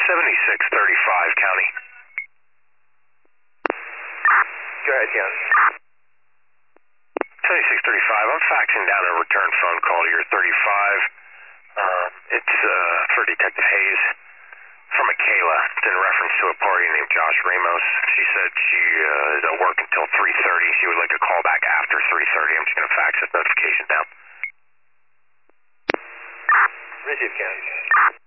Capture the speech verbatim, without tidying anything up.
seventy-six thirty-five, County. Go ahead, County. seventy-six thirty-five, I'm faxing down a return phone call to your thirty-five. Uh, it's uh, for Detective Hayes from Michaela. It's in reference to a party named Josh Ramos. She said she uh, is at work until three thirty. She would like a call back after three thirty. I'm just going to fax this notification down. Receive, County.